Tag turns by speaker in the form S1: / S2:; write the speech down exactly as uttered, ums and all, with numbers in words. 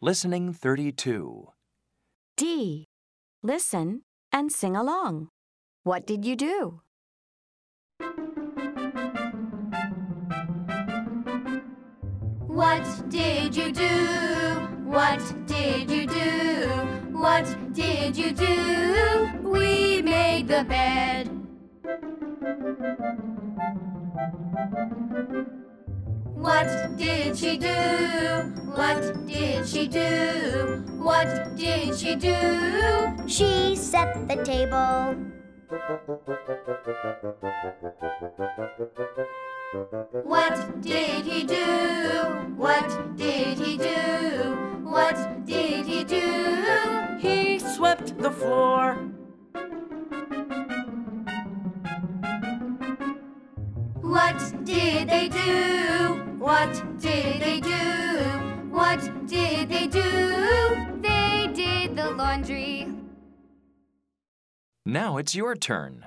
S1: Listening thirty-two.
S2: D. Listen and sing along. What did you do?
S3: What did you do? What did you do? What did you do? We made the bed. What did she do? What did she do? What did she do?
S4: She set the table.
S3: What did he do? What did he do? What did he do?
S5: He swept the floor.
S3: What did they do? What did they do? What did they do? They did the laundry.
S1: Now it's your turn.